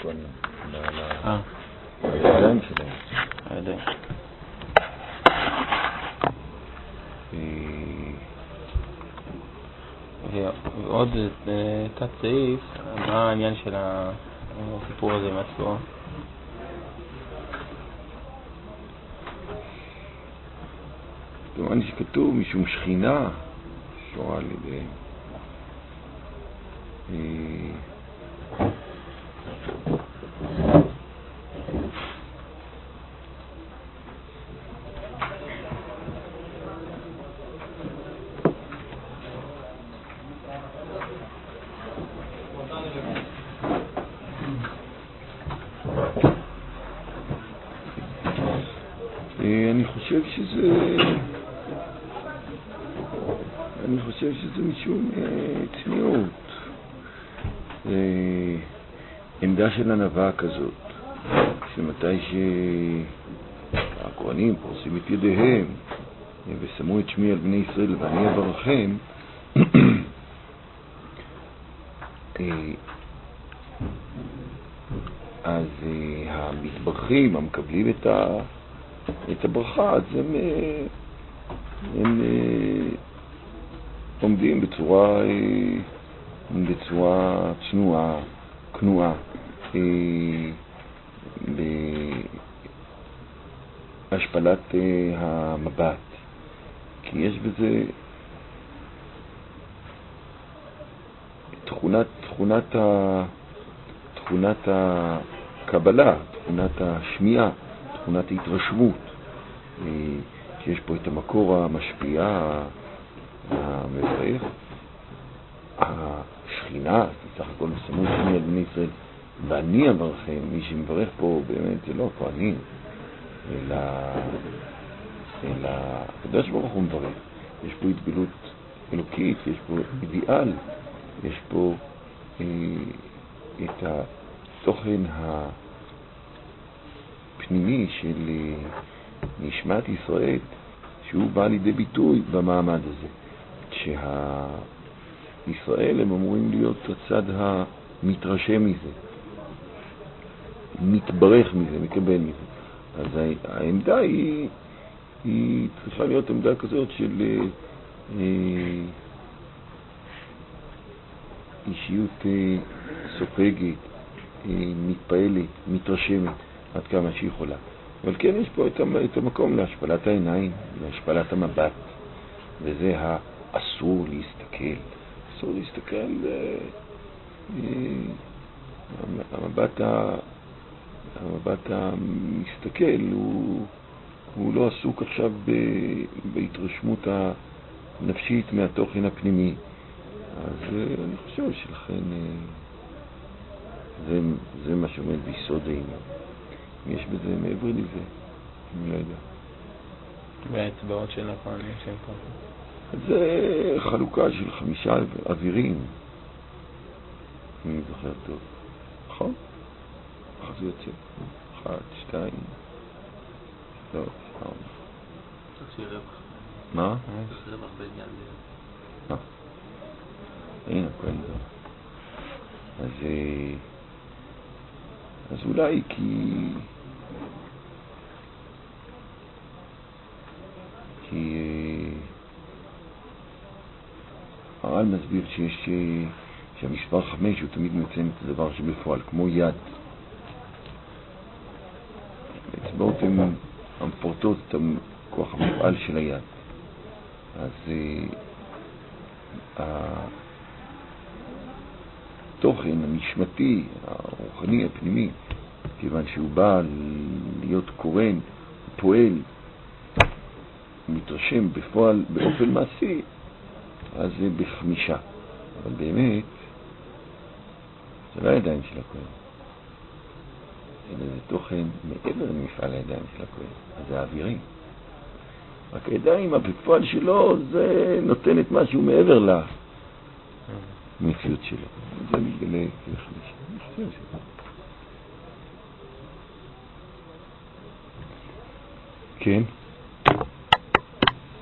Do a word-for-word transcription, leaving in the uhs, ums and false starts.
הכהנים? הידיים שלהם. הידיים. ועוד תת סעיף, מה העניין של הסיפור הזה מעצמו? כמובן שכתוב משום שכינה שורה על ידיהם. אני חושב שזה אני חושב שזה משום צניעות, עמדה של ענווה כזאת, שמתי שהכהנים פורסים את ידיהם ושמו את שמי על בני ישראל ואני אברכם, אז המתברכים המקבלים את ה את הברכה, אז הם, הם עומדים בצורה בצורה צנועה, כנועה, בהשפלת המבט, כי יש בזה תכונת תכונת ה תכונת הקבלה, תכונת השמיעה, תכונת ההתרשמות, שיש פה את המקור המשפיע המברך, השכינה, סך הכל מסמות שמי על בני ישראל ואני אברכם. מי שמברך פה באמת זה לא הכהנים, אלא אלא הקדוש ברוך הוא מברך. יש פה התגלות אלוקית, יש פה אידיאל, יש פה אה, את התוכן ה פנימי של נשמת ישראל, שהוא בא לידי ביטוי במעמד הזה. כשישראל הם אמורים להיות הצד המתרשם מזה, מתברך מזה, מקבל מזה. אז העמדה היא, היא צריכה להיות עמדה כזאת של אה, אישיות אה, סופגת, אה, מתפעלת, מתרשמת עד כמה שהיא יכולה. אבל כן יש פה את המקום להשפלת העיניים, להשפלת המבט, וזה האסור להסתכל. אסור להסתכל, המבט, המבט המסתכל הוא, הוא לא עסוק עכשיו בהתרשמות הנפשית מהתוכן הפנימי. אז אני חושב שלכן זה, זה מה שעומד ביסוד העניין. יש בזה מעבר לזה, אני לא יודע. והאצבעות של הכהנים שהם פה? זה חלוקה של חמישה אווירים, אני זוכר טוב. נכון? איך זה יוצא? אחת, שתיים, שלוש, ארבע. צריך שיהיה רווח. מה? צריך רווח בעניין זה. מה? הנה, כהן זה. אז... אז אולי כי... כי... הר"ל מסביר שיש... שהמספר חמש הוא תמיד מציין את הדבר שבפועל, כמו יד. האצבעות הן המפורטות את הכוח המפעל של היד. אז... התוכן הנשמתי, הרוחני, הפנימי, כיוון שהוא בא להיות קורן, פועל, מתרשם בפועל באופן מעשי, אז זה בחמישה. אבל באמת, זה לא הידיים של הכהן. אלא זה תוכן מעבר למפעל הידיים של הכהן. אז זה האווירים. רק הידיים, בפועל שלו, זה נותן את משהו מעבר לה. המציאות שלו. זה מתגלה כחמישה. כן?